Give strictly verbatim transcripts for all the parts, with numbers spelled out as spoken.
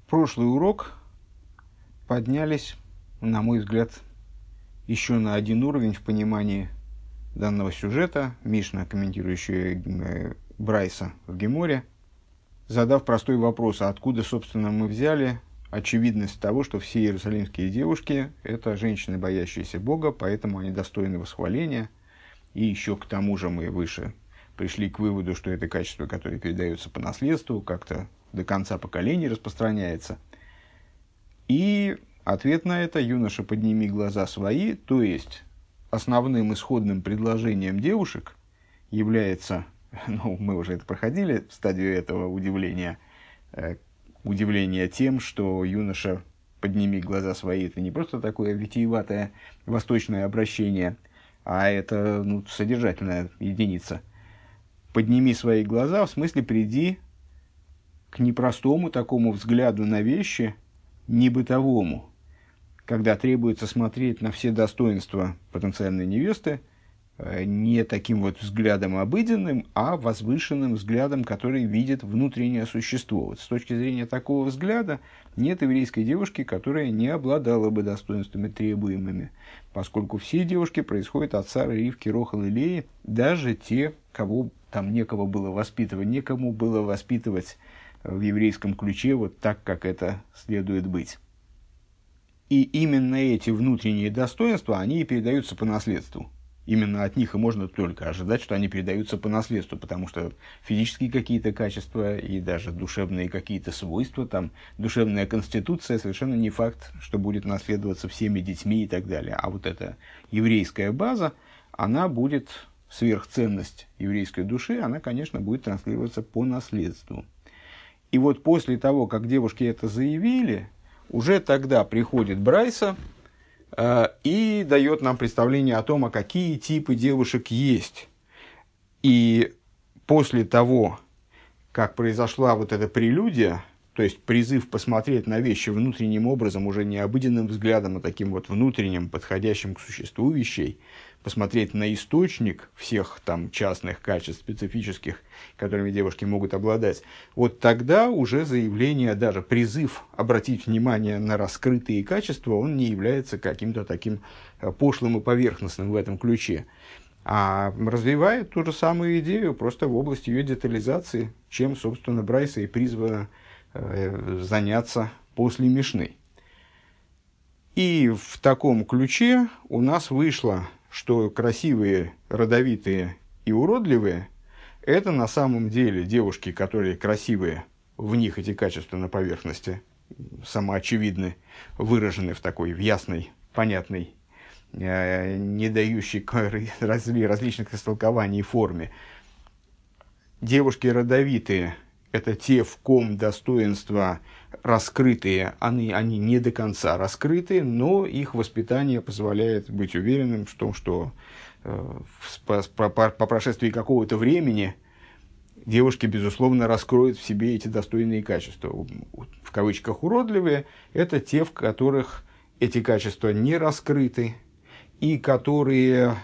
прошлый урок поднялись, на мой взгляд, еще на один уровень в понимании данного сюжета. Мишна, комментирующая Брайса в Геморе, задав простой вопрос: а откуда, собственно, мы взяли очевидность того, что все иерусалимские девушки – это женщины, боящиеся Бога, поэтому они достойны восхваления. И еще к тому же мы выше пришли к выводу, что это качество, которое передается по наследству, как-то до конца поколений распространяется. И ответ на это: юноша, подними глаза свои, то есть основным исходным предложением девушек является, ну, мы уже это проходили, стадию этого удивления, э, удивление тем, что юноша, подними глаза свои, это не просто такое витиеватое восточное обращение, а это, ну, содержательная единица. Подними свои глаза, в смысле приди к непростому такому взгляду на вещи, не бытовому, когда требуется смотреть на все достоинства потенциальной невесты не таким вот взглядом обыденным, а возвышенным взглядом, который видит внутреннее существо. Вот с точки зрения такого взгляда нет еврейской девушки, которая не обладала бы достоинствами требуемыми, поскольку все девушки происходят от Сары, Ривки, Рохал и Леи, даже те, кого там некого было воспитывать, некому было воспитывать в еврейском ключе вот так, как это следует быть. И именно эти внутренние достоинства, они и передаются по наследству. Именно от них и можно только ожидать, что они передаются по наследству, потому что физические какие-то качества и даже душевные какие-то свойства, там, душевная конституция совершенно не факт, что будет наследоваться всеми детьми и так далее. А вот эта еврейская база, она будет, сверхценность еврейской души, она, конечно, будет транслироваться по наследству. И вот после того, как девушки это заявили, уже тогда приходит Брайса э, и дает нам представление о том, а какие типы девушек есть. И после того, как произошла вот эта прелюдия, то есть призыв посмотреть на вещи внутренним образом, уже не обыденным взглядом, а таким вот внутренним, подходящим к существу вещей, посмотреть на источник всех там частных качеств специфических, которыми девушки могут обладать, вот тогда уже заявление, даже призыв обратить внимание на раскрытые качества, он не является каким-то таким пошлым и поверхностным в этом ключе, а развивает ту же самую идею, просто в области ее детализации, чем, собственно, Брайса и призвана э, заняться после Мишны. И в таком ключе у нас вышло, что красивые, родовитые и уродливые – это на самом деле девушки, которые красивые, в них эти качества на поверхности самоочевидны, выражены в такой, в ясной, понятной, э, не дающей разли, различных истолкований форме. Девушки родовитые – это те, в ком достоинства раскрытые, они, они не до конца раскрыты, но их воспитание позволяет быть уверенным в том, что э, по, по, по прошествии какого-то времени девушки, безусловно, раскроют в себе эти достойные качества. В кавычках уродливые – это те, в которых эти качества не раскрыты, и которые,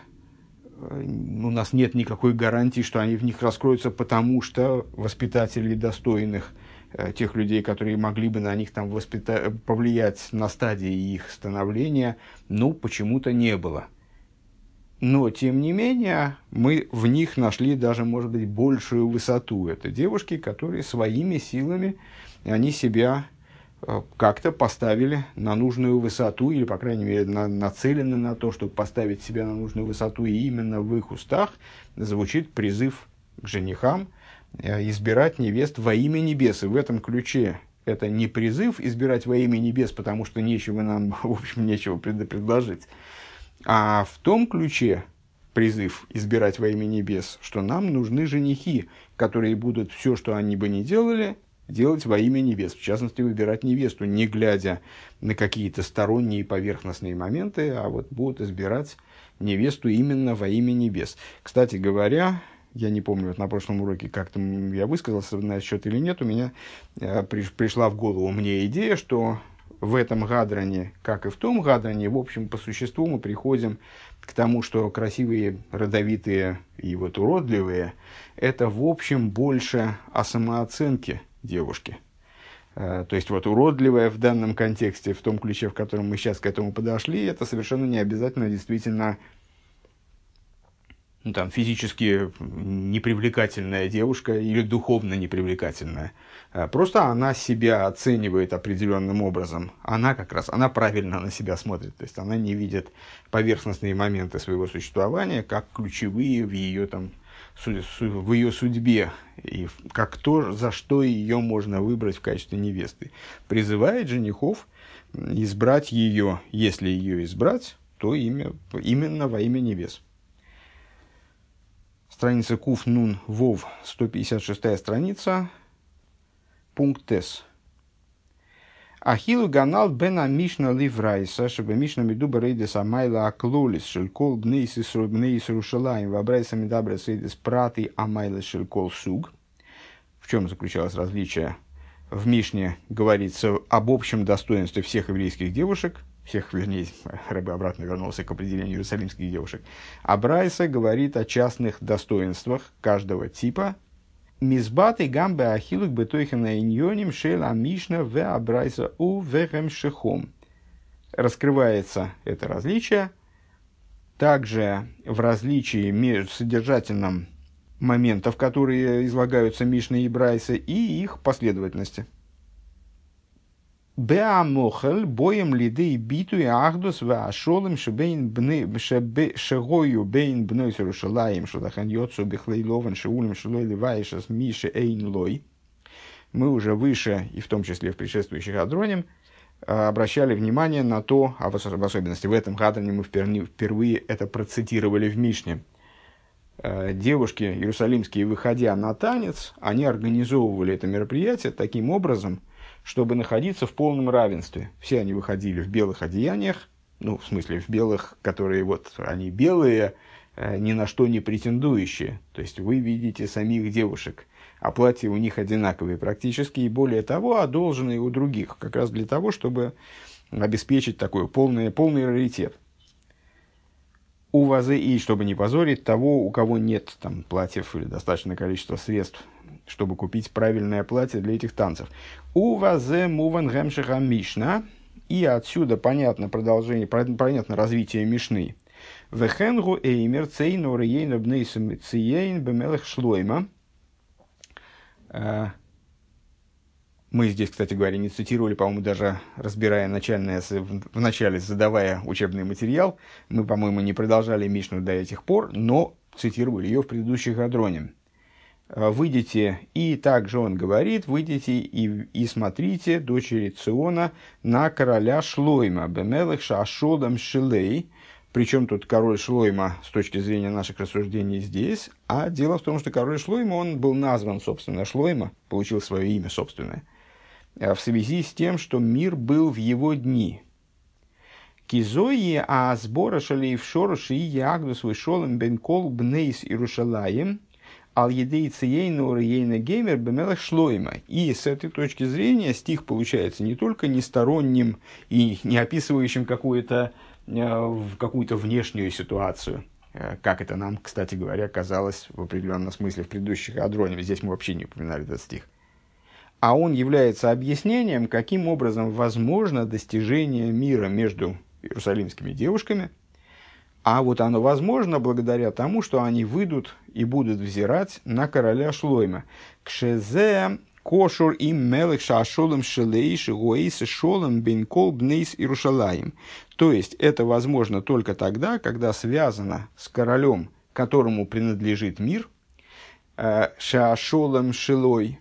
у нас нет никакой гарантии, что они в них раскроются, потому что воспитателей достойных, тех людей, которые могли бы на них там воспита... повлиять на стадии их становления, ну, почему-то не было. Но, тем не менее, мы в них нашли даже, может быть, большую высоту. Это девушки, которые своими силами, они себя как-то поставили на нужную высоту, или, по крайней мере, на, нацелены на то, чтобы поставить себя на нужную высоту, и именно в их устах звучит призыв к женихам избирать невест во имя небес. И в этом ключе это не призыв избирать во имя небес, потому что нечего нам, в общем, нечего предложить, а в том ключе призыв избирать во имя небес, что нам нужны женихи, которые будут все, что они бы ни делали, делать во имя небес. В частности, выбирать невесту, не глядя на какие-то сторонние поверхностные моменты, а вот будут избирать невесту именно во имя небес. Кстати говоря, я не помню, вот на прошлом уроке как-то я высказался на этот счет или нет, у меня э, приш, пришла в голову мне идея, что в этом гадране, как и в том гадране, в общем, по существу мы приходим к тому, что красивые, родовитые и вот уродливые – это, в общем, больше о самооценке девушки. То есть вот уродливое в данном контексте, в том ключе, в котором мы сейчас к этому подошли, это совершенно не обязательно действительно ну, там, физически непривлекательная девушка или духовно непривлекательная. Просто она себя оценивает определенным образом. Она как раз, она правильно на себя смотрит. То есть она не видит поверхностные моменты своего существования как ключевые в ее, там, в ее судьбе. И как то, за что ее можно выбрать в качестве невесты. Призывает женихов избрать ее, если ее избрать, то имя, именно во имя небес. Страница Куф Нун Вов, сто пятьдесят шестая страница, пункт С. Ахилу ганал бена мишна ливрайса, чтобы мишна медуба рейдес амайла аклолис, шелькол бнейс рушалаем, вабрайса медабра сейдес праты амайла шелькол суг. В чем заключалось различие? В Мишне говорится об общем достоинстве всех еврейских девушек, всех, вернее, Рэбе обратно вернулся к определению иерусалимских девушек. А Брайса говорит о частных достоинствах каждого типа. Мизбаты гамбе ахилук бетойхена иньоним шела мишна в абрайса у вехем шехом. Раскрывается это различие также в различии между содержательным моментов, которые излагаются Мишной и Брайса, и их последовательности. Беамохель боем лиды биту и ахдус в ашолем шебейн бны шегою бейн бной сарушалаем шадахан йоцу бихлейлован шеулем шелой ливаишас миши эйн лой. Мы уже выше, и в том числе в предшествующих адроним, обращали внимание на то, а в особенности в этом хадроне мы впервые это процитировали в Мишне. Девушки иерусалимские, выходя на танец, они организовывали это мероприятие таким образом, чтобы находиться в полном равенстве. Все они выходили в белых одеяниях, ну, в смысле, в белых, которые вот, они белые, ни на что не претендующие. То есть, вы видите самих девушек, а платья у них одинаковые практически, и более того, одолженные у других, как раз для того, чтобы обеспечить такой полный, полный раритет. У вазы, и чтобы не позорить того, у кого нет там платьев или достаточное количество средств, чтобы купить правильное платье для этих танцев. У вазе муван гемшиха мишна, и отсюда понятно продолжение, понятно развитие Мишны. Вехенгу эймер цейну рейну бнейсум циейн бемелех шлойма. Мы здесь, кстати говоря, не цитировали, по-моему, даже разбирая начальное, в начале задавая учебный материал, мы, по-моему, не продолжали Мишну до этих пор, но цитировали ее в предыдущих адроне. Выйдите, и также он говорит, выйдите и, и смотрите, дочери Циона, на короля Шлойма, бемелех шашодам шилей. Причем тут король Шлойма с точки зрения наших рассуждений здесь, а дело в том, что король Шлойма, он был назван, собственно, Шлойма, получил свое имя собственное, в связи с тем, что мир был в его дни. Кизои а сбора шалеев шороши и ягдус вышолым бен кол бнейс Иерушалаем ал едей циейну рейна геймер бемелах Шлойма. И с этой точки зрения стих получается не только несторонним и не описывающим какую-то в какую-то внешнюю ситуацию, как это нам, кстати говоря, казалось в определенном смысле в предыдущих адроне. Здесь мы вообще не упоминали этот стих. А он является объяснением, каким образом возможно достижение мира между иерусалимскими девушками. А вот оно возможно благодаря тому, что они выйдут и будут взирать на короля Шлойма. Кшезе кошур им мелых шашолом шелейш гоис шолом бенкол бнейс Иерушалаим. То есть это возможно только тогда, когда связано с королем, которому принадлежит мир, шашолом шелой,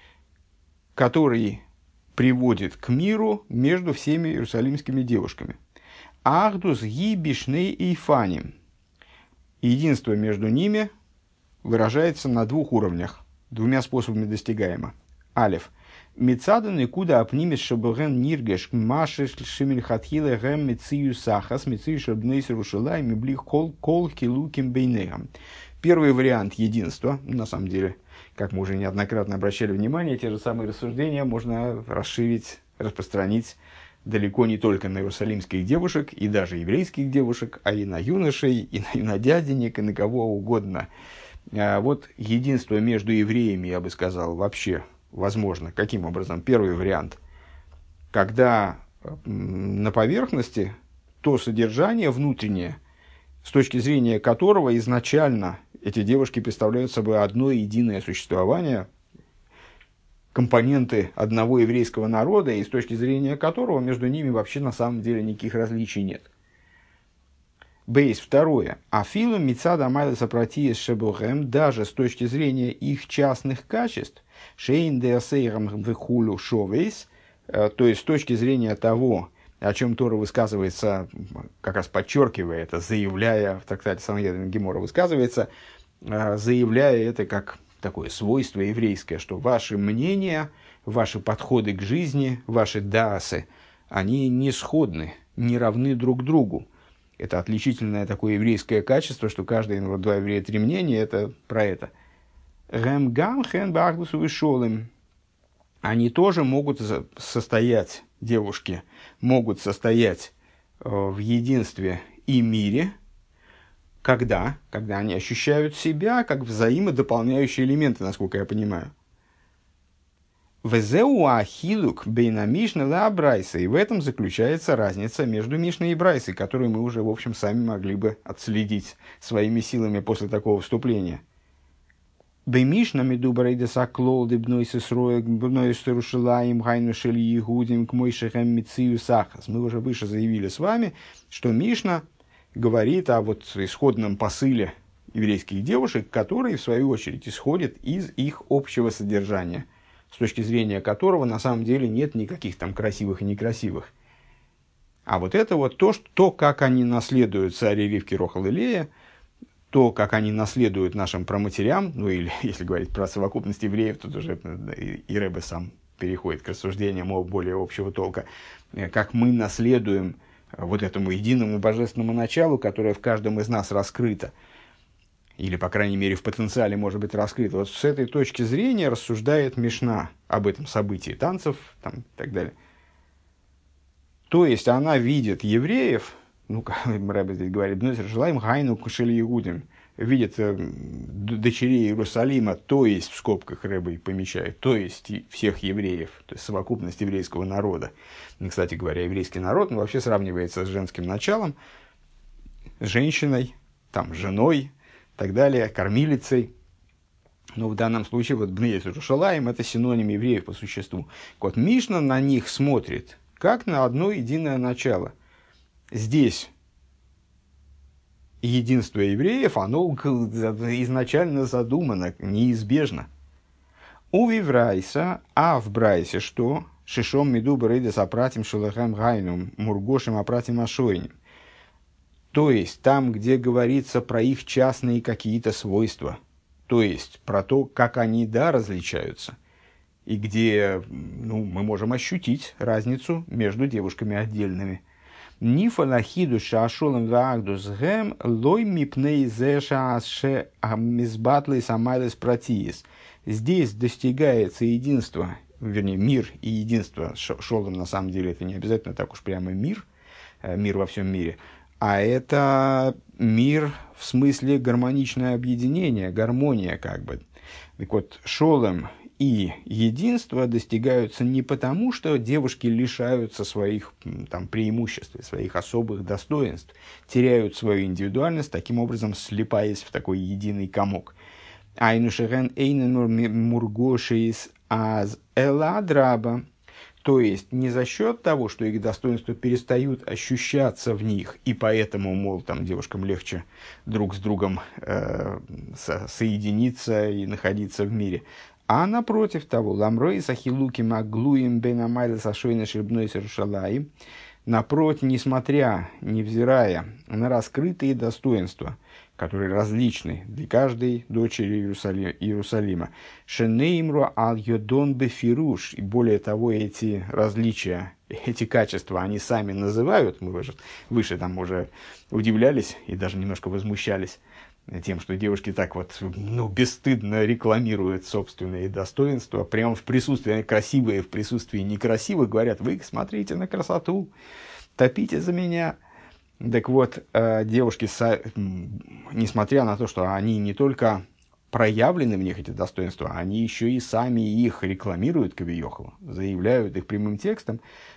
который приводит к миру между всеми иерусалимскими девушками. Ахдус гибишней и фаним. Единство между ними выражается на двух уровнях, двумя способами достигаемо. Алеф. Мецадан и куда апнимис шабуген ниргеш машеш шимильхатхиле гэм мецию сахас мецию шабнейс рушилай миблих кол кол хилуким бейнегам. Первый вариант единства, на самом деле, как мы уже неоднократно обращали внимание, те же самые рассуждения можно расширить, распространить далеко не только на иерусалимских девушек и даже еврейских девушек, а и на юношей, и на, и на дяденек, и на кого угодно. А вот единство между евреями, я бы сказал, вообще возможно. Каким образом? Первый вариант. Когда на поверхности то содержание внутреннее, с точки зрения которого изначально эти девушки представляют собой одно единое существование, компоненты одного еврейского народа, и с точки зрения которого между ними вообще на самом деле никаких различий нет. Бейс, второе. Афилу мицада майлеса протиес шебухем, даже с точки зрения их частных качеств, шейн деасейрам вехулю шовейс, то есть с точки зрения того, о чем Тора высказывается, как раз подчеркивая это, заявляя, в трактате Сангедрин Гемора высказывается, заявляя это как такое свойство еврейское, что ваши мнения, ваши подходы к жизни, ваши даасы, они не сходны, не равны друг другу. Это отличительное такое еврейское качество, что каждый, ну, вот два еврея, три мнения, это про это. Гэмгам хэн багдусу вишолым. Они тоже могут состоять, девушки, могут состоять в единстве и мире, когда? Когда они ощущают себя как взаимодополняющие элементы, насколько я понимаю. Везеуа хилук бейна Мишна ла Брайса. И в этом заключается разница между Мишной и Брайсой, которую мы уже, в общем, сами могли бы отследить своими силами после такого вступления. Беймишна медубарейдес аклол дебнойс исроек бнойс терушилаим гайнушель егудим к мойшехем мицию сахас. Мы уже выше заявили с вами, что Мишна говорит о вот исходном посыле еврейских девушек, который, в свою очередь, исходит из их общего содержания, с точки зрения которого на самом деле нет никаких там красивых и некрасивых. А вот это вот то, что, то как они наследуют царе Ривки, Рохал и Лея, то, как они наследуют нашим праматерям, ну или, если говорить про совокупность евреев, тут уже и, и Ребе сам переходит к рассуждениям о более общего толка, как мы наследуем вот этому единому божественному началу, которое в каждом из нас раскрыто, или, по крайней мере, в потенциале может быть раскрыто. Вот с этой точки зрения рассуждает Мишна об этом событии танцев там, и так далее. То есть, она видит евреев, ну, как Рэбе здесь говорит, желаем гайну кушель ягудим, видит э, дочерей Иерусалима, то есть, в скобках Рэбе помечает, то есть, всех евреев, то есть, совокупность еврейского народа. И, кстати говоря, еврейский народ, ну, вообще сравнивается с женским началом, с женщиной, там, женой, и так далее, кормилицей. Но в данном случае, вот Бнеис Иерушалаим – это синоним евреев по существу. Вот Мишна на них смотрит, как на одно единое начало. Здесь единство евреев, оно изначально задумано, неизбежно. У Виврайса, а в Брайсе что? Шишом миду брейдес апратим шелахем гайнум, мургошем апратим ашойним. То есть, там, где говорится про их частные какие-то свойства, то есть, про то, как они, да, различаются, и где, ну, мы можем ощутить разницу между девушками отдельными. Нифа нахиду шашолом вагдус гэм лой мипней зэша ше амизбатлей самайлес протиес. Здесь достигается единство, вернее, мир и единство. Шолом, на самом деле, это не обязательно так уж прямо мир, мир во всем мире, а это мир в смысле гармоничное объединение, гармония как бы. Так вот, шолом и единство достигаются не потому, что девушки лишаются своих там, преимуществ, своих особых достоинств, теряют свою индивидуальность, таким образом слипаясь в такой единый комок. Айнушерен эйненур мургошис аз эладраба. То есть, не за счет того, что их достоинства перестают ощущаться в них, и поэтому, мол, там, девушкам легче друг с другом э, со- соединиться и находиться в мире, а напротив того, ламрой сахилуки маглуем бенамайла сашойна шербной сарушалаи, напротив, несмотря, невзирая на раскрытые достоинства, которые различны для каждой дочери Иерусали- Иерусалима. Шенеймру аль-йодон бефируш. И более того, эти различия, эти качества, они сами называют. Мы выше, выше там уже удивлялись и даже немножко возмущались тем, что девушки так вот, ну, бесстыдно рекламируют собственные достоинства. Прямо в присутствии, они красивые, в присутствии некрасивых говорят: вы смотрите на красоту, топите за меня. Так вот, девушки, несмотря на то, что они не только проявлены в них эти достоинства, они еще и сами их рекламируют кавиохал, заявляют их прямым текстом.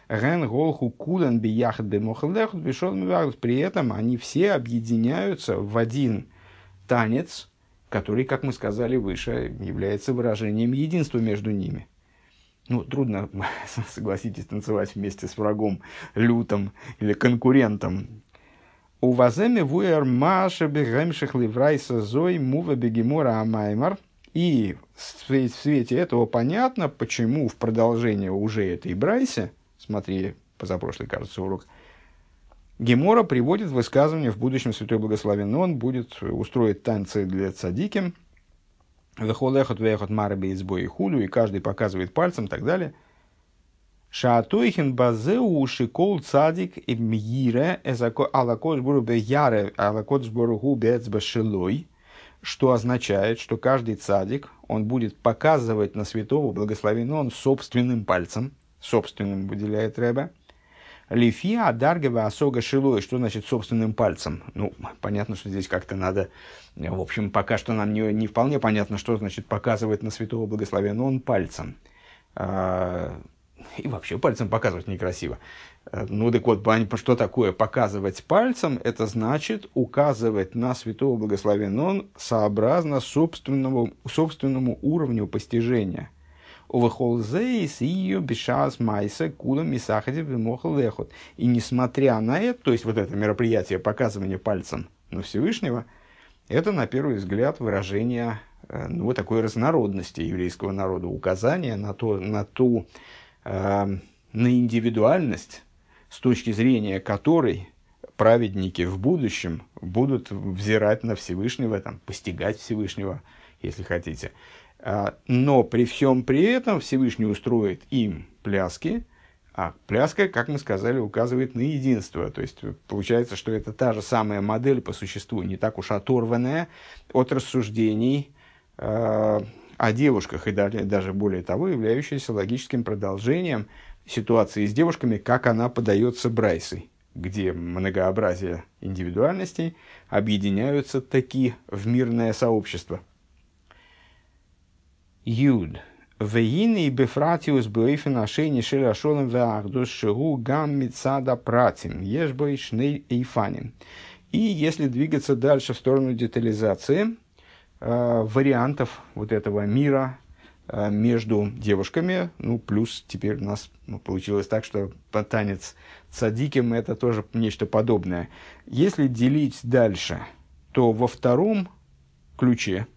При этом они все объединяются в один танец, который, как мы сказали выше, является выражением единства между ними. Ну, трудно, согласитесь, танцевать вместе с врагом, лютом или конкурентом. У ваземе вуэр маша бегемших ливрайса зой мува бегемора амаймар. И в свете этого понятно, почему в продолжение уже этой брайсе, смотри, позапрошлый, кажется, урок, Гемора приводит высказывание в будущем Святой Благословен. Он будет устроить танцы для цадиким, вехолехот вехот марби избой и худу, и каждый показывает пальцем и так далее. Шаатойхин базеу шикол цадик и мьире алакот сбору беяре алакот сбору губец башилой, что означает, что каждый цадик, он будет показывать на святого благословенного он собственным пальцем, собственным выделяет Ребе. Лифия адаргева осога шилой, что значит собственным пальцем? Ну, понятно, что здесь как-то надо, в общем, пока что нам не, не вполне понятно, что значит показывать на святого благословенного он пальцем. И вообще пальцем показывать некрасиво. Ну, так вот, что такое показывать пальцем? Это значит указывать на святого благословенного он сообразно собственному, собственному уровню постижения. И несмотря на это, то есть вот это мероприятие показывания пальцем на Всевышнего, это, на первый взгляд, выражение ну, вот такой разнородности еврейского народа, указание на, то, на ту, э, на индивидуальность, с точки зрения которой праведники в будущем будут взирать на Всевышнего, там, постигать Всевышнего, если хотите. Но при всем при этом Всевышний устроит им пляски, а пляска, как мы сказали, указывает на единство. То есть получается, что это та же самая модель по существу, не так уж оторванная от рассуждений э, о девушках, и даже более того, являющаяся логическим продолжением ситуации с девушками, как она подается Брайсой, где многообразие индивидуальностей объединяются таки в мирное сообщество. Юд. Вейны бефратиус бейфен ашейни шелашолем веахдус шигу гам мицада пратим ешбой шней эйфаним. И если двигаться дальше в сторону детализации э, вариантов вот этого мира э, между девушками, ну плюс теперь у нас ну, получилось так, что танец цадиким это тоже нечто подобное. Если делить дальше, то во втором ключе,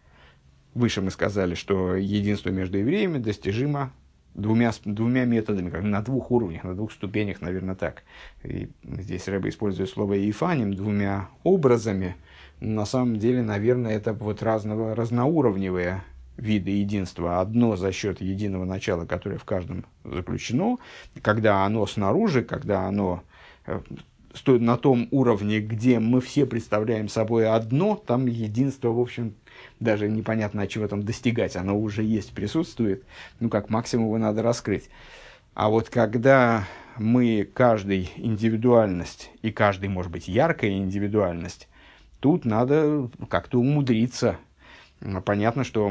выше мы сказали, что единство между евреями достижимо двумя, двумя методами, как на двух уровнях, на двух ступенях, наверное, так. И здесь Ребе использует слово «ейфаним», двумя образами. На самом деле, наверное, это вот разного, разноуровневые виды единства. Одно за счет единого начала, которое в каждом заключено, когда оно снаружи, когда оно стоит на том уровне, где мы все представляем собой одно, там единство, в общем, даже непонятно, от чего там достигать, оно уже есть, присутствует, ну, как максимум его надо раскрыть. А вот когда мы, каждый индивидуальность, и каждый, может быть, яркая индивидуальность, тут надо как-то умудриться. Понятно, что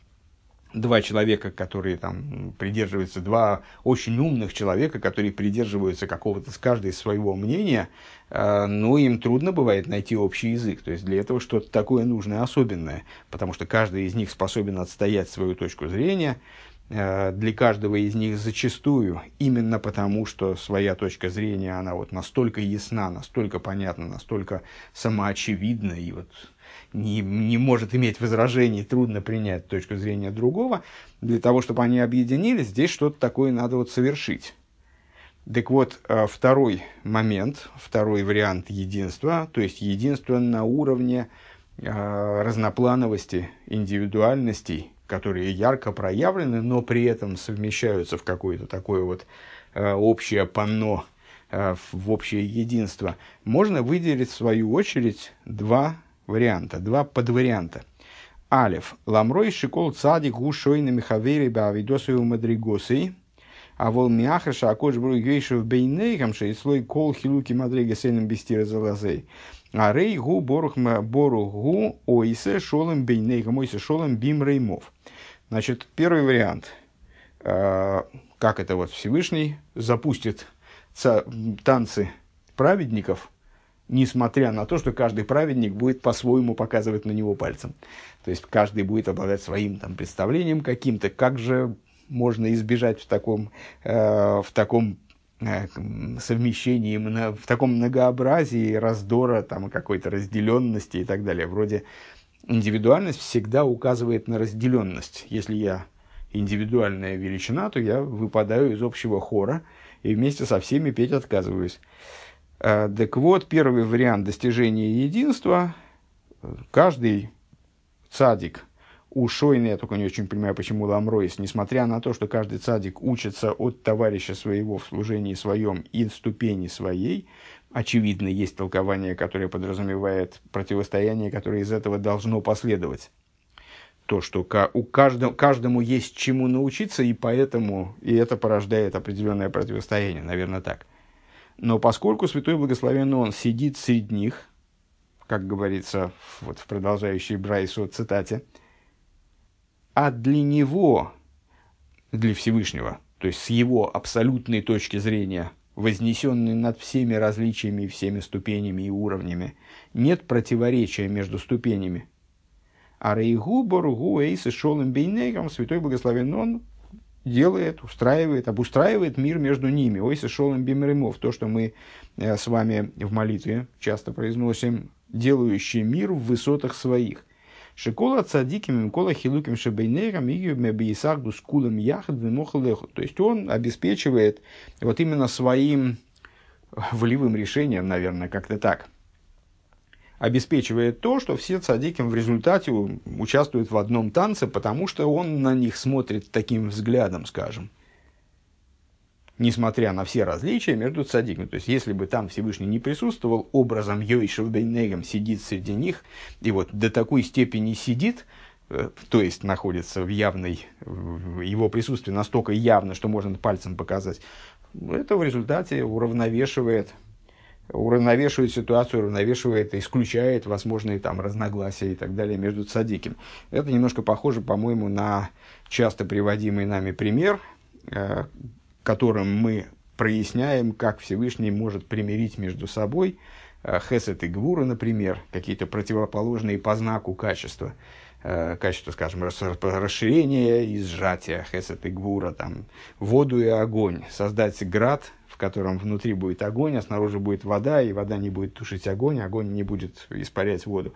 два человека, которые там придерживаются, два очень умных человека, которые придерживаются какого-то с каждой своего мнения, э, ну, им трудно бывает найти общий язык. То есть для этого что-то такое нужное, особенное, потому что каждый из них способен отстоять свою точку зрения. Э, для каждого из них зачастую, именно потому, что своя точка зрения, она вот настолько ясна, настолько понятна, настолько самоочевидна и вот Не, не может иметь возражений, трудно принять точку зрения другого, для того, чтобы они объединились, здесь что-то такое надо вот совершить. Так вот, второй момент, второй вариант единства, то есть единство на уровне э, разноплановости, индивидуальностей, которые ярко проявлены, но при этом совмещаются в какое-то такое вот э, общее панно, э, в общее единство, можно выделить в свою очередь два варианта, два подварианта. Алеф. Ламрой шикол цадик гушойна михавери баавидосову мадригосой, а вол мяхаша акош бругейшев бейнейхам шейслой кол хилуки мадригасейным бестира залазей. А рей гу борух бору гу ойсе шолем бейнейгам ойсе шолем бим реймов. Значит, первый вариант. Как это вот Всевышний запустит танцы праведников, несмотря на то, что каждый праведник будет по-своему показывать на него пальцем. То есть, каждый будет обладать своим там представлением каким-то. Как же можно избежать в таком, э, в таком э, совмещении, в таком многообразии раздора, там, какой-то разделенности и так далее. Вроде индивидуальность всегда указывает на разделенность. Если я индивидуальная величина, то я выпадаю из общего хора и вместе со всеми петь отказываюсь. Так вот, первый вариант достижения единства. Каждый цадик ушойный, я только не очень понимаю, почему ламройс, несмотря на то, что каждый цадик учится от товарища своего в служении своем и ступени своей, очевидно, есть толкование, которое подразумевает противостояние, которое из этого должно последовать. То, что у каждому, каждому есть чему научиться, и поэтому и это порождает определенное противостояние, наверное, так. Но поскольку Святой Благословенный Он сидит среди них, как говорится вот в продолжающей Брайсу цитате, а для Него, для Всевышнего, то есть с Его абсолютной точки зрения, вознесенной над всеми различиями, и всеми ступенями и уровнями, нет противоречия между ступенями. А рейгу боругу эйс и шолем бейнейгам, Святой Благословенный Он делает, устраивает, обустраивает мир между ними. Ойс и шолем бимеримов, то, что мы э, с вами в молитве часто произносим, делающий мир в высотах своих. Шикола цадиким кола хилуким шебейнейгам и мебиисахду скулам яхад вимохалеху. То есть он обеспечивает вот именно своим волевым решением, наверное, как-то так, обеспечивает то, что все цадиким в результате участвуют в одном танце, потому что он на них смотрит таким взглядом, скажем. Несмотря на все различия между цадиками. То есть, если бы там Всевышний не присутствовал, образом Йойшев Бейнегам сидит среди них, и вот до такой степени сидит, то есть находится в явной, в его присутствии настолько явно, что можно пальцем показать, это в результате уравновешивает уравновешивает ситуацию, уравновешивает, исключает возможные там разногласия и так далее между цадиким. Это немножко похоже, по-моему, на часто приводимый нами пример, э, которым мы проясняем, как Всевышний может примирить между собой э, хесед и гвура, например, какие-то противоположные по знаку качества. Э, качество, скажем, расширения и сжатия, хесед и гвура, там, воду и огонь. Создать град, в котором внутри будет огонь, а снаружи будет вода, и вода не будет тушить огонь, огонь не будет испарять воду.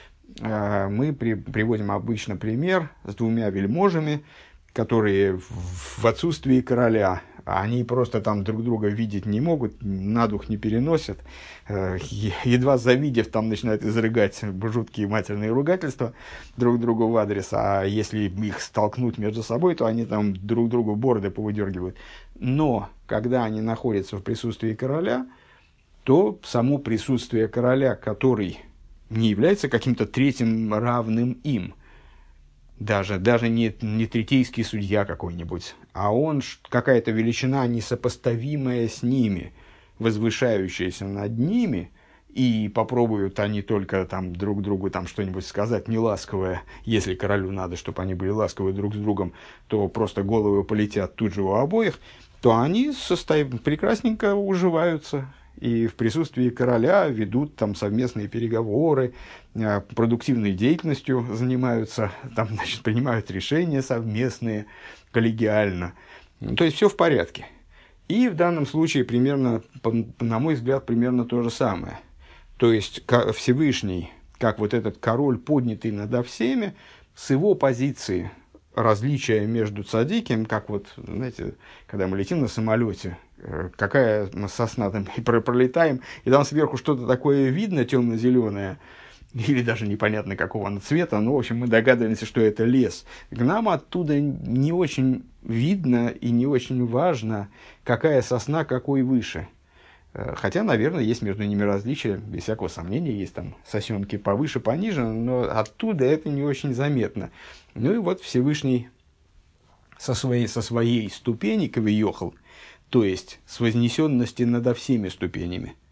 Мы при, приводим обычно пример с двумя вельможами, которые в, в отсутствии короля, они просто там друг друга видеть не могут, на дух не переносят, едва завидев, там начинают изрыгать жуткие матерные ругательства друг другу в адрес, а если их столкнуть между собой, то они там друг другу бороды повыдергивают. Но когда они находятся в присутствии короля, то само присутствие короля, который не является каким-то третьим равным им, даже, даже не, не третейский судья какой-нибудь, а он какая-то величина, несопоставимая с ними, возвышающаяся над ними, и попробуют они только там, друг другу там, что-нибудь сказать неласковое, если королю надо, чтобы они были ласковы друг с другом, то просто головы полетят тут же у обоих, то они состав... прекрасненько уживаются и в присутствии короля ведут там совместные переговоры, продуктивной деятельностью занимаются, там, значит, принимают решения совместные, коллегиально. То есть все в порядке. И в данном случае примерно, на мой взгляд, примерно то же самое. То есть Всевышний, как вот этот король, поднятый над всеми, с его позиции различия между цадиким, как вот, знаете, когда мы летим на самолете, какая сосна там, и пролетаем, и там сверху что-то такое видно, темно-зеленое, или даже непонятно какого она цвета, но, в общем, мы догадываемся, что это лес. К нам оттуда не очень видно и не очень важно, какая сосна какой выше. Хотя, наверное, есть между ними различия, без всякого сомнения, есть там сосенки повыше, пониже, но оттуда это не очень заметно. Ну и вот Всевышний со своей, со своей ступени кавиёхал, то есть с вознесенности над всеми ступенями,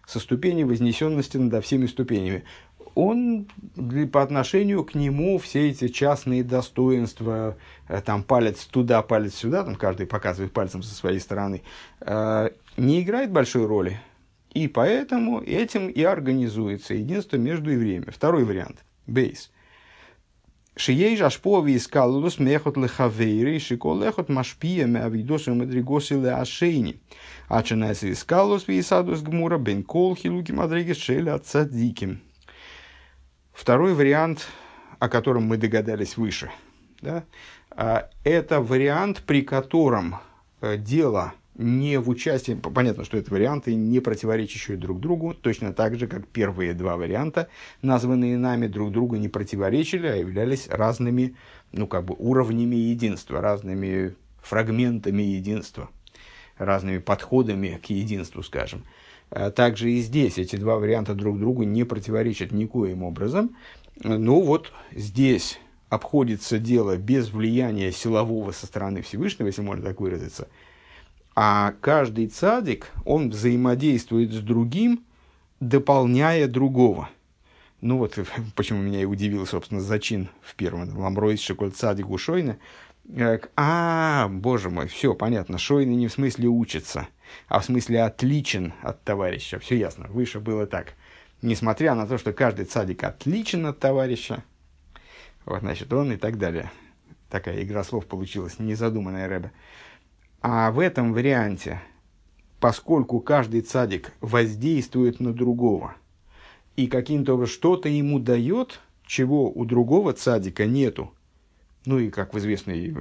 со ступени вознесенности над всеми ступенями. Он по отношению к нему все эти частные достоинства, там палец туда, палец сюда, там каждый показывает пальцем со своей стороны, не играет большой роли. И поэтому этим и организуется единство между евреями. Второй вариант. Бейс. Шией ашпови искалус мехот лехавейри, шикол лехот машпия меавидосу мадригоси леашейни. Ачанайся искалус висадус гмура бен кол хилуки мадригес шеля цадиким. Второй вариант, о котором мы догадались выше, да, это вариант, при котором дело не в участии, понятно, что это варианты, не противоречащие друг другу, точно так же, как первые два варианта, названные нами, друг другу не противоречили, а являлись разными, ну, как бы, уровнями единства, разными фрагментами единства, разными подходами к единству, скажем. Также и здесь эти два варианта друг другу не противоречат никоим образом. Но вот здесь обходится дело без влияния силового со стороны Всевышнего, если можно так выразиться. А каждый цадик, он взаимодействует с другим, дополняя другого. Ну вот, почему меня и удивил, собственно, зачин в первом. Ламройс шеколь цадик у Шойна. А, боже мой, все понятно. Шойна не в смысле учится, а в смысле отличен от товарища. Все ясно. Выше было так. Несмотря на то, что каждый цадик отличен от товарища, вот, значит, он и так далее. Такая игра слов получилась, незадуманная Ребе. А в этом варианте, поскольку каждый цадик воздействует на другого и каким-то образом что-то ему дает, чего у другого цадика нету, ну и как в, известной,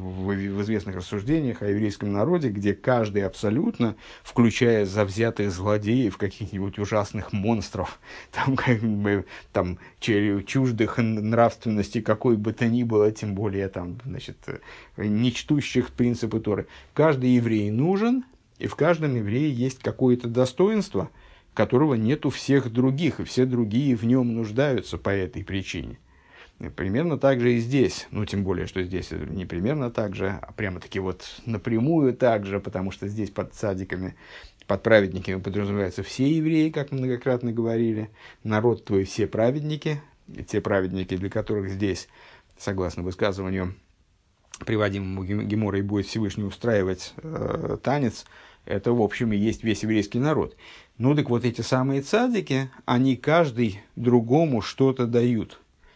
в известных рассуждениях о еврейском народе, где каждый абсолютно, включая завзятых злодеев, каких-нибудь ужасных монстров, там, как бы, там, чуждых нравственности какой бы то ни было, тем более там, значит, не чтущих принципы Торы, каждый еврей нужен, и в каждом еврее есть какое-то достоинство, которого нет у всех других, и все другие в нем нуждаются по этой причине. Примерно так же и здесь, ну, тем более, что здесь не примерно так же, а прямо-таки вот напрямую так же, потому что здесь под цадиками, под праведниками подразумеваются все евреи, как мы многократно говорили, народ твой все праведники, и те праведники, для которых здесь, согласно высказыванию, приводимому Геморой, будет Всевышний устраивать э, танец, это, в общем, и есть весь еврейский народ. Ну, так вот эти самые цадики, они каждый другому что-то дают.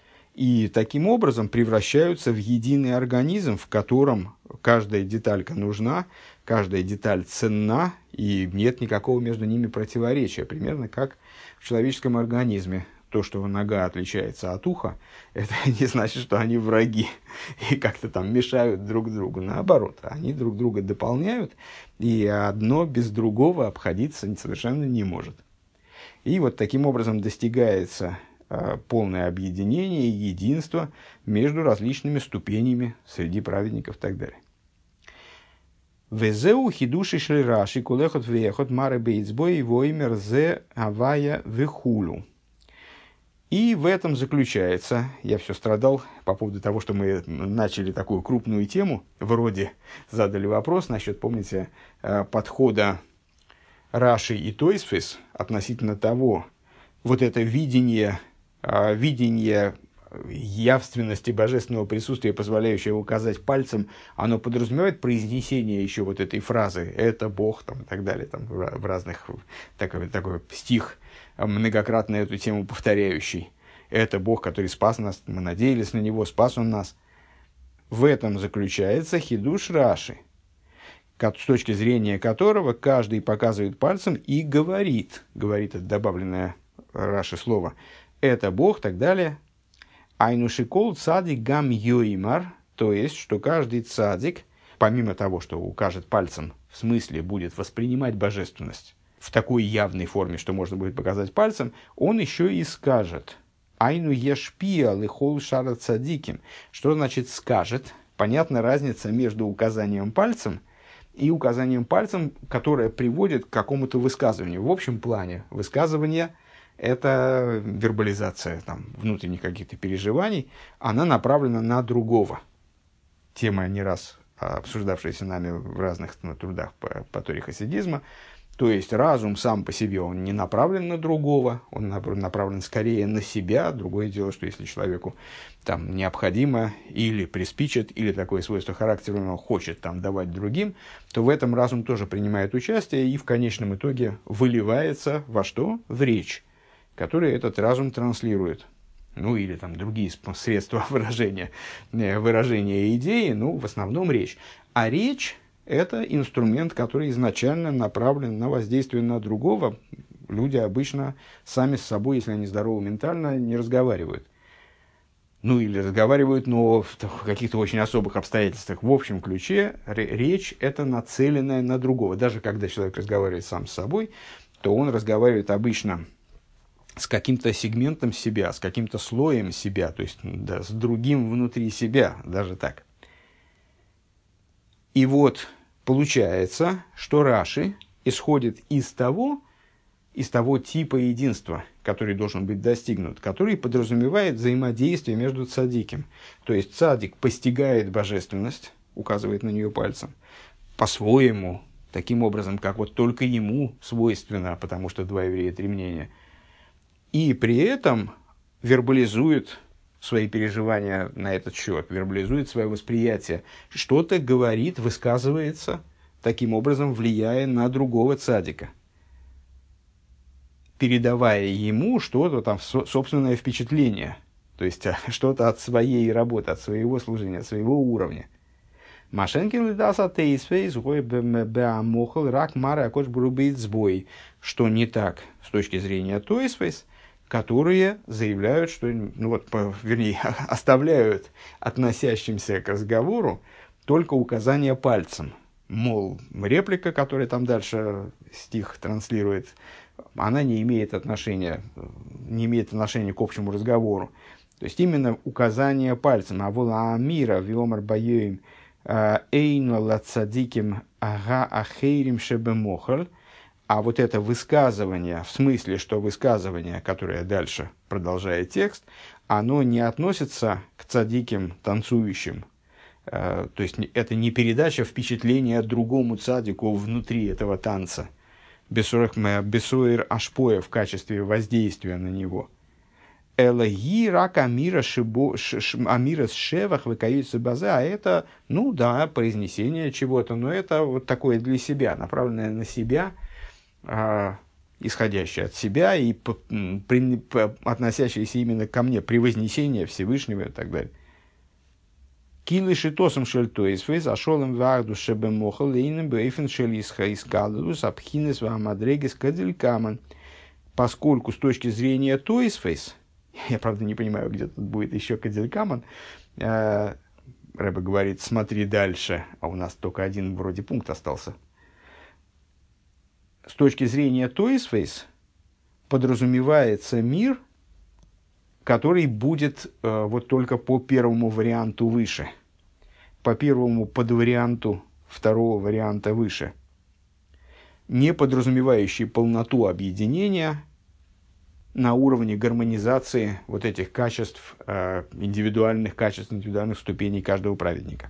И таким образом превращаются в единый организм, в котором каждая деталька нужна, каждая деталь ценна, и нет никакого между ними противоречия. Примерно как в человеческом организме. То, что нога отличается от уха, это не значит, что они враги и как-то там мешают друг другу. Наоборот, они друг друга дополняют, и одно без другого обходиться совершенно не может. И вот таким образом достигается полное объединение, единство между различными ступенями среди праведников и так далее. Везеу хидуши шлираши кулехот вехот маре бейцбой воймер зе авая вехулу. И в этом заключается, я все страдал по поводу того, что мы начали такую крупную тему, вроде задали вопрос насчет, помните, подхода Раши и Тойсфис относительно того, вот это видение, видение явственности божественного присутствия, позволяющее указать пальцем, оно подразумевает произнесение еще вот этой фразы «это Бог» там, и так далее, там, в разных, такой, такой стих, многократно эту тему повторяющий. «Это Бог, который спас нас, мы надеялись на Него, спас Он нас». В этом заключается хидуш Раши, с точки зрения которого каждый показывает пальцем и говорит, говорит это добавленное Раши слово, «это Бог», и так далее. Айнушикол цадик гам йоимар, то есть, что каждый цадик, помимо того, что укажет пальцем, в смысле будет воспринимать божественность в такой явной форме, что можно будет показать пальцем, он еще и скажет. Айну ешпия лихол шара цадиким. Что значит скажет? Понятна разница между указанием пальцем и указанием пальцем, которое приводит к какому-то высказыванию. В общем плане высказывание – это вербализация там, внутренних каких-то переживаний, она направлена на другого. Тема, не раз обсуждавшаяся нами в разных ну, трудах по, по торе хасидизма, То есть разум сам по себе, он не направлен на другого, он направлен скорее на себя. Другое дело, что если человеку там необходимо или приспичит, или такое свойство характера он хочет там давать другим, то в этом разум тоже принимает участие и в конечном итоге выливается во что? В речь, которую этот разум транслирует. Ну или там другие средства выражения, выражения идеи, ну в основном речь. А речь – это инструмент, который изначально направлен на воздействие на другого. Люди обычно сами с собой, если они здоровы ментально, не разговаривают. Ну или разговаривают, но в каких-то очень особых обстоятельствах. В общем ключе речь – это нацеленная на другого. Даже когда человек разговаривает сам с собой, то он разговаривает обычно с каким-то сегментом себя, с каким-то слоем себя, то есть да, с другим внутри себя, даже так. И вот получается, что Раши исходит из того, из того типа единства, который должен быть достигнут, который подразумевает взаимодействие между цадиким. То есть цадик постигает божественность, указывает на нее пальцем, по-своему, таким образом, как вот только ему свойственно, потому что два еврея, три мнения, и при этом вербализует свои переживания на этот счет, вербализует свое восприятие, что-то говорит, высказывается, таким образом влияя на другого цадика, передавая ему что-то там, собственное впечатление, то есть что-то от своей работы, от своего служения, от своего уровня. Машенкин лидаса тейсфейс гой беамохал рак мара акош брубейт сбой, что не так с точки зрения тойсфейс, которые заявляют, что, ну вот, по, вернее, оставляют относящимся к разговору только указание пальцем. Мол, реплика, которая там дальше стих транслирует, она не имеет отношения, не имеет отношения к общему разговору. То есть именно указание пальцем. А вола амира виомар баёим эйно лацадиким ага ахейрим шебемохаль. А вот это высказывание, в смысле, что высказывание, которое дальше продолжает текст, оно не относится к цадиким танцующим. То есть это не передача впечатления другому цадику внутри этого танца. Бесуэр ашпоя в качестве воздействия на него. Элаги рак амира амира шевах выкаюется база. А это, ну да, произнесение чего-то, но это вот такое для себя, направленное на себя, исходящее от себя и при, относящееся именно ко мне, превознесение Всевышнего и так далее. Килыши тосом шельтоисвейс, ашолем варду шебемохал, лейным бейфен шелисха искалус, абхинес вамадрегес кадилькаман. Поскольку с точки зрения тойсфейс, я, правда, не понимаю, где тут будет еще кадилькаман, Рэбе говорит, смотри дальше, а у нас только один вроде пункт остался. С точки зрения тойсфейс подразумевается мир, который будет э, вот только по первому варианту выше, по первому подварианту второго варианта выше, не подразумевающий полноту объединения на уровне гармонизации вот этих качеств, э, индивидуальных качеств, индивидуальных ступеней каждого праведника.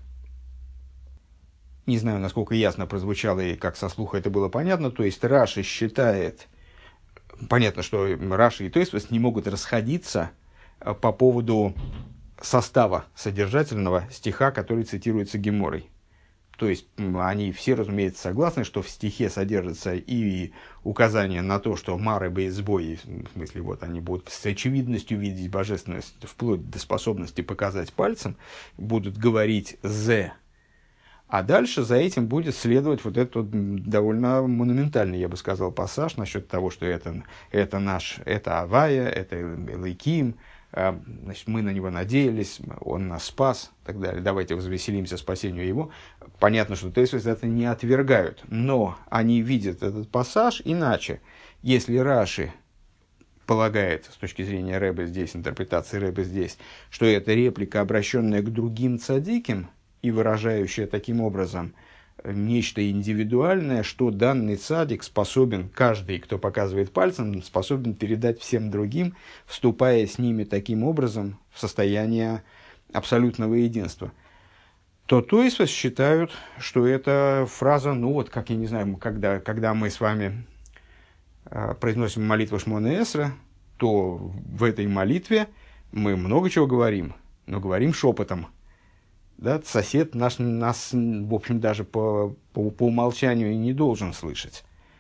Не знаю, насколько ясно прозвучало и как со слуха это было понятно. То есть Раши считает, понятно, что Раши и Тойсфос не могут расходиться по поводу состава содержательного стиха, который цитируется Геморой. То есть они все, разумеется, согласны, что в стихе содержится и указание на то, что мары бейсбой, в смысле, вот они будут с очевидностью видеть божественность, вплоть до способности показать пальцем, будут говорить «зе». А дальше за этим будет следовать вот этот довольно монументальный, я бы сказал, пассаж насчет того, что это, это наш, это Авая, это Элоким, значит, мы на него надеялись, он нас спас, и так далее. Давайте возвеселимся спасению его. Понятно, что Тейсвис это не отвергают, но они видят этот пассаж иначе. Если Раши полагает, с точки зрения Ребе здесь, интерпретации Ребе здесь, что это реплика, обращенная к другим цадиким, и выражающая таким образом нечто индивидуальное, что данный цадик способен, каждый, кто показывает пальцем, способен передать всем другим, вступая с ними таким образом в состояние абсолютного единства. то Тойсвос считают, что это фраза, ну вот, как я не знаю, когда, когда мы с вами э, произносим молитву Шмоне Эсра, то в этой молитве мы много чего говорим, но говорим шепотом. Да? Сосед наш, нас, в общем, даже по, по, по умолчанию и не должен слышать.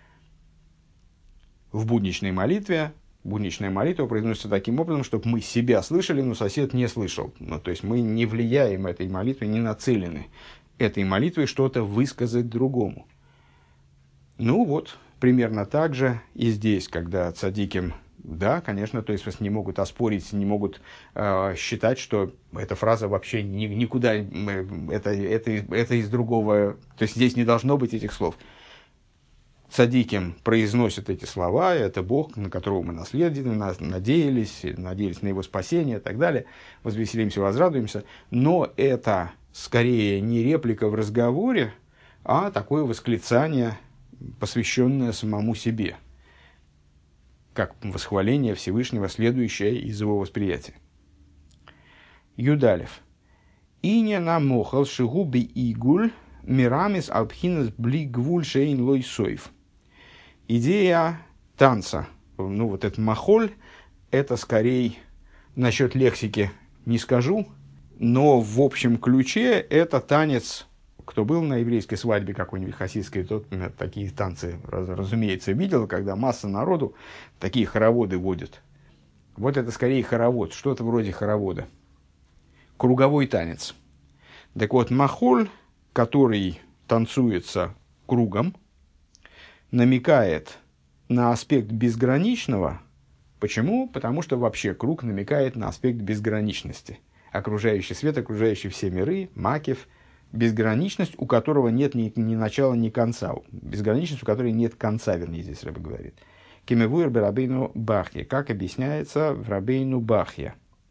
В будничной молитве, будничная молитва произносится таким образом, чтобы мы себя слышали, но сосед не слышал. Ну, то есть мы не влияем этой молитвой, не нацелены этой молитвой что-то высказать другому. Ну вот, примерно так же и здесь, когда цадиким, да, конечно, то есть вас не могут оспорить, не могут э, считать, что эта фраза вообще ни, никуда, это, это, это из другого, то есть здесь не должно быть этих слов. Цадиким произносят эти слова, это Бог, на которого мы наследили, надеялись, надеялись на его спасение и так далее, возвеселимся, возрадуемся, но это скорее не реплика в разговоре, а такое восклицание, посвященное самому себе, как восхваление Всевышнего, следующее из его восприятия. Юдалев. Иня намохал шигуби игуль мирамис алпхинас бли гвуль шейн лой сойв. Идея танца, ну вот этот махоль, это скорее насчет лексики не скажу, но в общем ключе это танец. Кто был на еврейской свадьбе какой-нибудь хасидской, тот такие танцы, разумеется, видел, когда масса народу такие хороводы водят. Вот это скорее хоровод, что-то вроде хоровода. Круговой танец. Так вот, махоль, который танцуется кругом, намекает на аспект безграничного. Почему? Потому что вообще круг намекает на аспект безграничности. Окружающий свет, окружающий все миры, макев, безграничность, у которого нет ни, ни начала, ни конца. Безграничность, у которой нет конца, вернее, здесь Рэбе говорит. Кемевуэр бе Рабейну Бахья, как объясняется в Рабейну Бахья.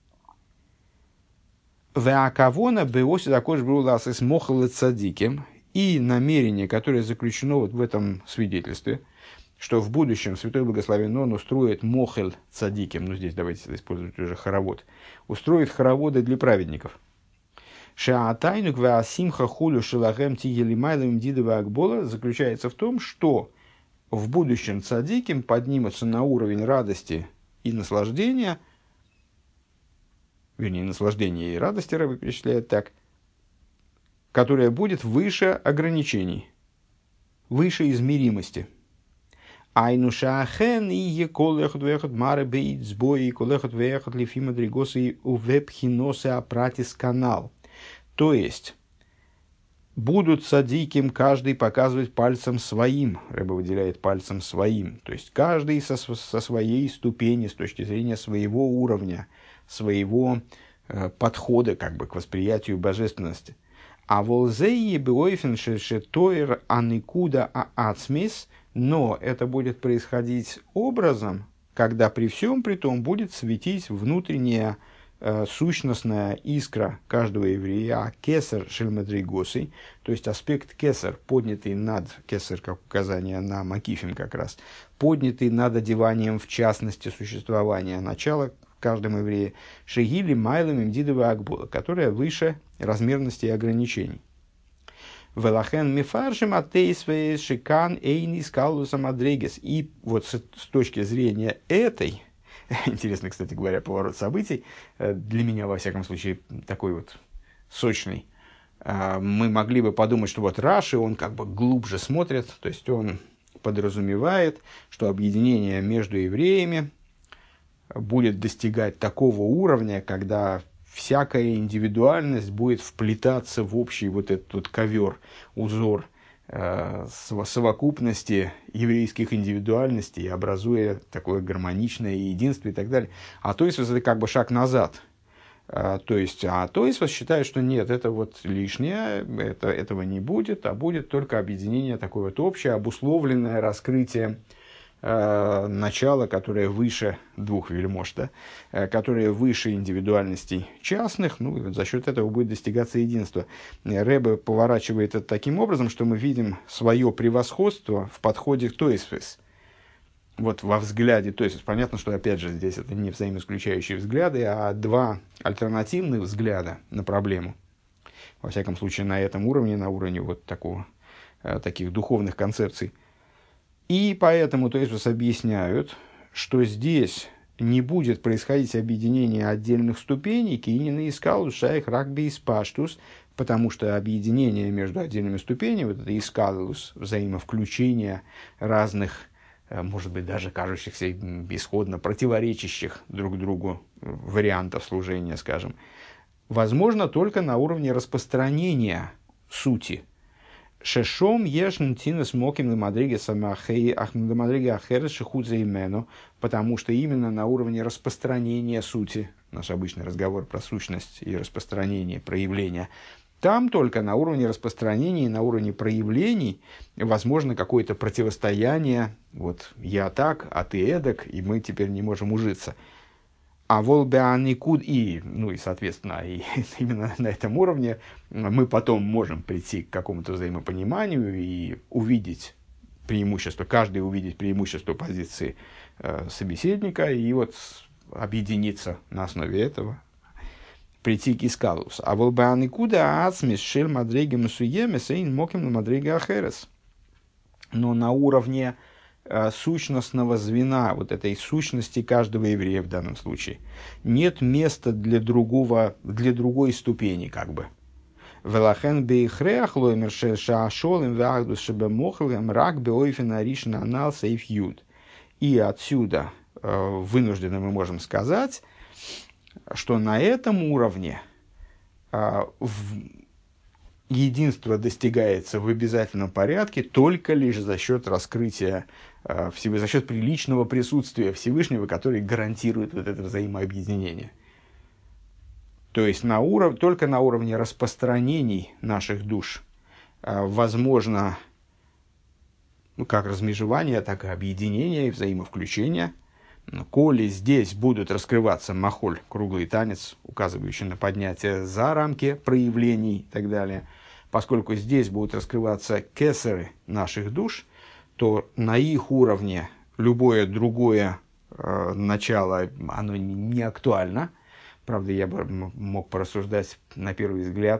Веакавона беоси також брулас из мохал цадиким. И намерение, которое заключено вот в этом свидетельстве, что в будущем Святой Благословен Он устроит мохел цадиким, ну здесь давайте использовать уже хоровод, устроит хороводы для праведников. Шаатайнук веасимха хулю шелагем тигелимайловым дидова акбола заключается в том, что в будущем цадиким поднимутся на уровень радости и наслаждения, вернее, наслаждения и радости, Рэбе перечисляет так, которая будет выше ограничений, выше измеримости. Айнушахен и еколехот вехот маре бейт сбой и колехот вехот лифима дригосы у вебхиносы апратис канал. То есть, будут садиким каждый показывать пальцем своим, Рэбе выделяет пальцем своим, то есть каждый со, со своей ступени, с точки зрения своего уровня, своего э, подхода как бы, к восприятию божественности. А волзеи беойфен шетоир аникуда аацмис, но это будет происходить образом, когда при всем при том будет светить внутренняя э, сущностная искра каждого еврея, а кесар шельмадригосы, то есть аспект кесар, поднятый над, кесар как указание на макифим как раз, поднятый над одеванием в частности существования, начала в каждом еврее, шегили майлами мдидова акбола, которая выше размерности и ограничений. Велахен мифаршим атеисвей шикан эйнис калусам адрегес. И вот с, с точки зрения этой, интересно, кстати говоря, поворот событий, для меня, во всяком случае, такой вот сочный, мы могли бы подумать, что вот Раши, он как бы глубже смотрит, то есть он подразумевает, что объединение между евреями будет достигать такого уровня, когда всякая индивидуальность будет вплетаться в общий вот этот вот ковер, узор э, совокупности еврейских индивидуальностей, образуя такое гармоничное единство и так далее. А то есть, это как бы шаг назад. А, то есть, а то есть, считает, что нет, это вот лишнее, это, этого не будет, а будет только объединение такое вот общее, обусловленное раскрытие начало, которое выше двух вельмож, да, которое выше индивидуальностей частных, ну, за счет этого будет достигаться единство. Ребе поворачивает это таким образом, что мы видим свое превосходство в подходе к Тойсфес. Вот во взгляде, то есть понятно, что опять же здесь это не взаимоисключающие взгляды, а два альтернативных взгляда на проблему. во всяком случае, на этом уровне, на уровне вот такого, таких духовных концепций. И поэтому Тойсфос объясняют, что здесь не будет происходить объединение отдельных ступеней, кинины искалус, шайх, рагби, испаштус, потому что объединение между отдельными ступенями, вот это искалус, взаимовключение разных, может быть, даже кажущихся исходно противоречащих друг другу вариантов служения, скажем, возможно только на уровне распространения сути. Шешом ешн тинес моким ламадриге самахей ахмадамадриге ахерес шихудзе имену, потому что именно на уровне распространения сути, наш обычный разговор про сущность и распространение, проявления, там только на уровне распространения, на уровне проявлений возможно какое-то противостояние, вот я так, а ты эдак, и мы теперь не можем ужиться. А волбеаникуд и, ну и, соответственно, и именно на этом уровне мы потом можем прийти к какому-то взаимопониманию и увидеть преимущество, каждый увидеть преимущество позиции э, собеседника и вот объединиться на основе этого, прийти к искалус. А волбеаникуда ацмис шель мадреги мусуеме сейн моким на мадреги ахерес. Но на уровне сущностного звена, вот этой сущности каждого еврея в данном случае, нет места для другого, для другой ступени, как бы. Велахен бейхреах лоймер шашолем вахдус шебемохлем рак беойфен аришн анал сейф юд. И отсюда вынуждены мы можем сказать, что на этом уровне единство достигается в обязательном порядке только лишь за счет раскрытия, за счет приличного присутствия Всевышнего, который гарантирует вот это взаимообъединение. То есть на уров... только на уровне распространений наших душ возможно, ну, как размежевание, так и объединение и взаимовключение. Коли здесь будут раскрываться махоль, круглый танец, указывающий на поднятие за рамки проявлений и так далее, поскольку здесь будут раскрываться кесеры наших душ, то на их уровне любое другое э, начало, оно не актуально. Правда, я бы мог порассуждать на первый взгляд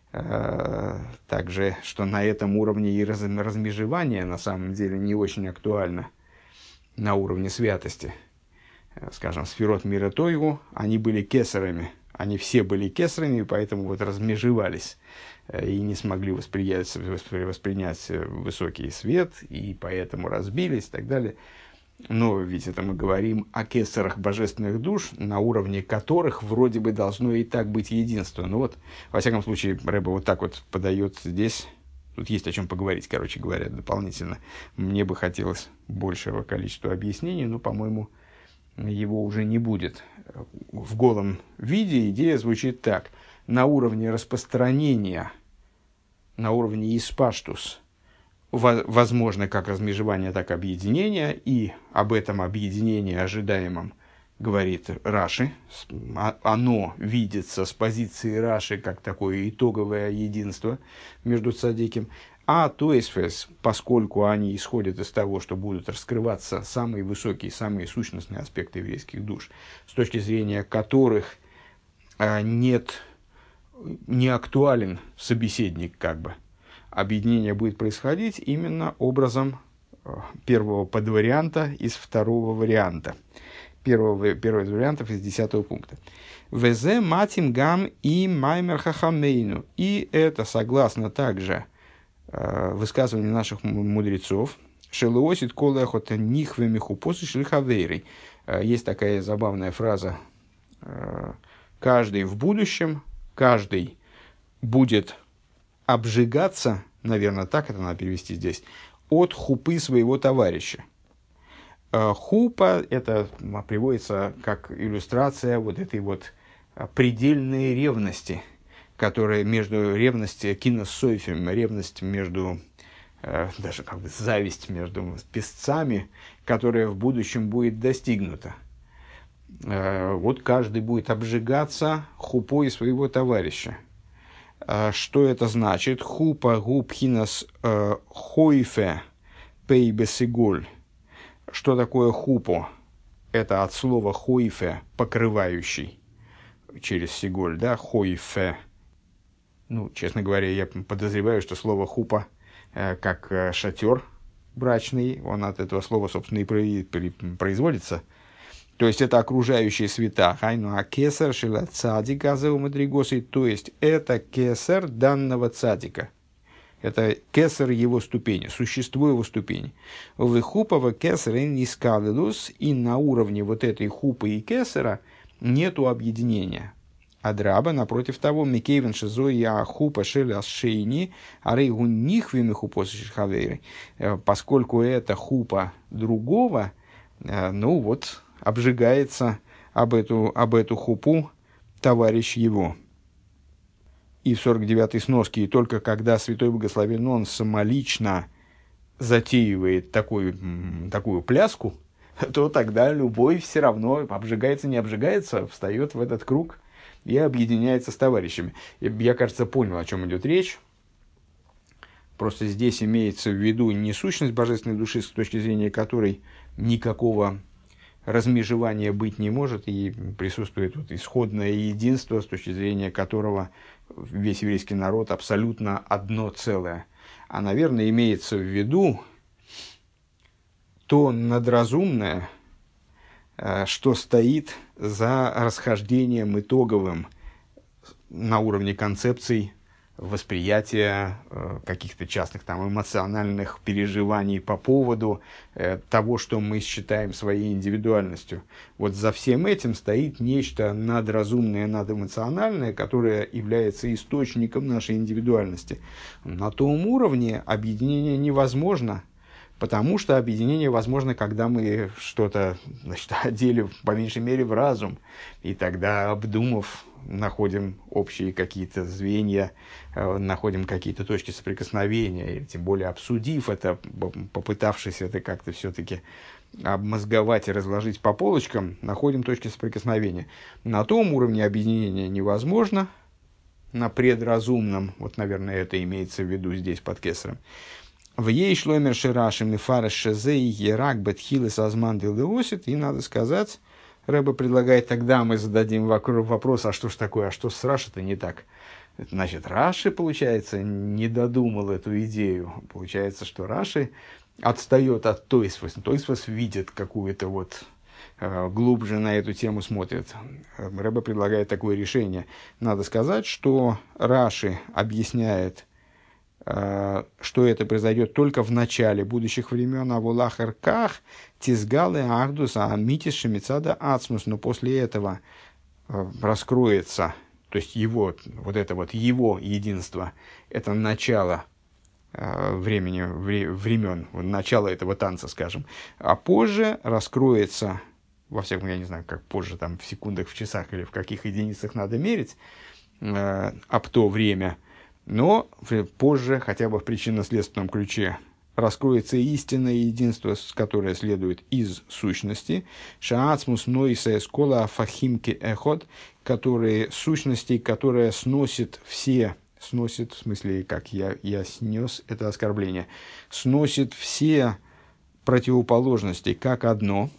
э, также, что на этом уровне и раз, размежевание на самом деле не очень актуально на уровне святости. Скажем, сферот мира Тойгу, они были кесарами, они все были кесарами, поэтому вот размежевались и не смогли воспринять, воспринять высокий свет, и поэтому разбились и так далее. Но ведь это мы говорим о кесарах божественных душ, на уровне которых вроде бы должно и так быть единство. Ну вот, во всяком случае, Рэбе вот так вот подает здесь. Тут есть о чем поговорить, короче говоря, дополнительно. Мне бы хотелось большего количества объяснений, но, по-моему, его уже не будет. В голом виде идея звучит так. На уровне распространения, на уровне испаштус, возможно как размежевание, так и объединение, и об этом объединении ожидаемом говорит Раши. Оно видится с позиции Раши как такое итоговое единство между цадиким. А Тойсфос, поскольку они исходят из того, что будут раскрываться самые высокие, самые сущностные аспекты еврейских душ, с точки зрения которых а, нет, не актуален собеседник, как бы, объединение будет происходить именно образом первого подварианта из второго варианта. Первого, первого из вариантов из десятого пункта. «Везе матим гам и маймер хахамейну». И это согласно также высказывание наших мудрецов. «Шелуосит колэхота нихве михупосы шлихавейрей». Есть такая забавная фраза. «Каждый в будущем, каждый будет обжигаться», наверное, так это надо перевести здесь, «от хупы своего товарища». Хупа – это приводится как иллюстрация вот этой вот предельной ревности, которая между ревностью кинософем, ревность между, даже как бы зависть между песцами, которая в будущем будет достигнута. Вот каждый будет обжигаться хупой своего товарища. Что это значит? Хупа губхинас хойфе пейбесиголь. Что такое хупо? Это от слова хойфе, покрывающий, через сиголь, да, хойфе. Ну, честно говоря, я подозреваю, что слово хупа, э, как э, шатер брачный, он от этого слова, собственно, и про- при- производится. То есть это окружающие света. Хайну а кесар шила цадика мадригосы. То есть это кесар данного цадика. Это кесар его ступени, существо его ступени. В хупова кесар не скалилус, и на уровне вот этой хупы и кесара нету объединения. А драба, напротив того, микейвен шизоя хупа шеля шейни, а рейгу нихвими хупосишхавейры, поскольку это хупа другого, ну вот, обжигается об эту, об эту хупу товарищ его. И в сорок девятой сноске, и только когда святой благословен он самолично затеивает такую, такую пляску, то тогда любой все равно, обжигается, не обжигается, встает в этот круг и объединяется с товарищами. Я, кажется, понял, о чем идет речь. Просто здесь имеется в виду не сущность божественной души, с точки зрения которой никакого размежевания быть не может, и присутствует вот исходное единство, с точки зрения которого весь еврейский народ абсолютно одно целое. А, наверное, имеется в виду то надразумное, что стоит за расхождением итоговым на уровне концепций восприятия э, каких-то частных там, эмоциональных переживаний по поводу э, того, что мы считаем своей индивидуальностью. Вот за всем этим стоит нечто надразумное, надэмоциональное, которое является источником нашей индивидуальности. На том уровне объединение невозможно, потому что объединение возможно, когда мы что-то, значит, одели, по меньшей мере, в разум, и тогда, обдумав, находим общие какие-то звенья, э, находим какие-то точки соприкосновения, и тем более обсудив это, попытавшись это как-то все-таки обмозговать и разложить по полочкам, находим точки соприкосновения. На том уровне объединения невозможно, на предразумном, вот, наверное, это имеется в виду здесь под кесарем. В ей шломер ширашим и фараш шезей ерак бетхилес азман дилеосит, и надо сказать, Рэбе предлагает, тогда мы зададим вопрос, а что ж такое, а что с Раши-то не так? Значит, Раши, получается, не додумал эту идею. Получается, что Раши отстает от Тойсфос. Тойсфос видит какую-то вот, э, глубже на эту тему смотрит. Рэбе предлагает такое решение. Надо сказать, что Раши объясняет, что это произойдет только в начале будущих времен, а в улахарках тизгалы ахдус амитис шемицада ацмус, но после этого раскроется, то есть его, вот это вот его единство, это начало времени, времен, начало этого танца, скажем, а позже раскроется, во всяком, я не знаю, как позже, там, в секундах, в часах или в каких единицах надо мерить, об то время, но позже, хотя бы в причинно-следственном ключе, раскроется истинное единство, которое следует из сущности, шаацмус нойса эскола фахимки эхот, которые сущности, которая сносит все, сносит, в смысле, как я, я снес это оскорбление, сносит все противоположности как одно.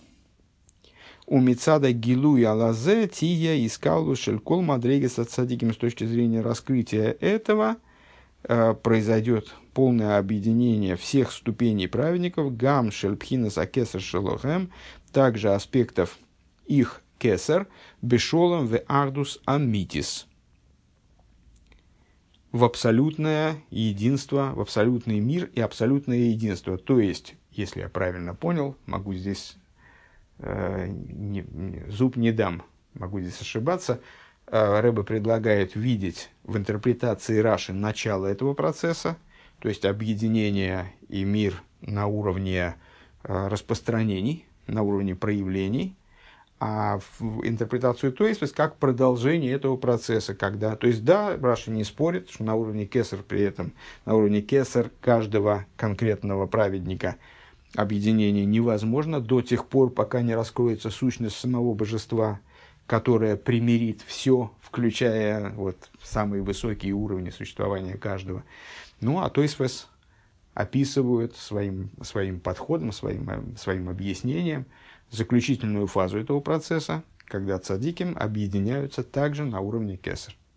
У Мицада Гилу и Алазе Тия искалу Шелькол Мадрегеса Цадиким, с точки зрения раскрытия этого э, произойдет полное объединение всех ступеней праведников, Гам Шельпхинас Акесар Шелохем, также аспектов их кесар, Бешолом в Ардус Амитис, в абсолютное единство, в абсолютный мир и абсолютное единство. То есть, если я правильно понял, могу здесь Не, не, зуб не дам, могу здесь ошибаться. Рэбе предлагает видеть в интерпретации Раши начало этого процесса, то есть объединение и мир на уровне распространений, на уровне проявлений, а в интерпретацию Тойсфос как продолжение этого процесса, когда, то есть да, Раши не спорит, что на уровне кесар при этом, на уровне кесар каждого конкретного праведника объединение невозможно до тех пор, пока не раскроется сущность самого божества, которая примирит все, включая вот самые высокие уровни существования каждого. Ну, а Тойсфос описывают своим, своим подходом, своим, своим объяснением заключительную фазу этого процесса, когда цадиким объединяются также на уровне кесар.